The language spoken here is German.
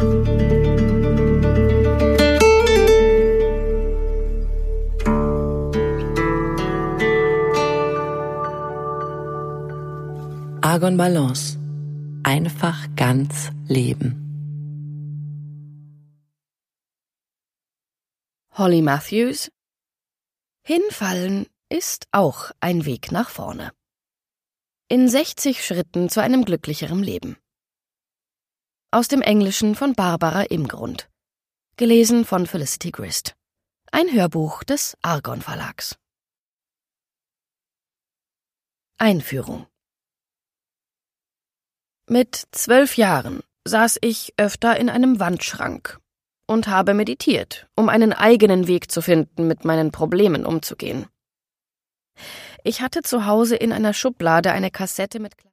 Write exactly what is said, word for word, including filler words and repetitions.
Argon Balance. Einfach ganz leben. Holly Matthews. Hinfallen ist auch ein Weg nach vorne. In sechzig Schritten zu einem glücklicheren Leben. Aus dem Englischen von Barbara Imgrund. Gelesen von Felicity Grist. Ein Hörbuch des Argon Verlags. Einführung. Mit zwölf Jahren saß ich öfter in einem Wandschrank und habe meditiert, um einen eigenen Weg zu finden, mit meinen Problemen umzugehen. Ich hatte zu Hause in einer Schublade eine Kassette mit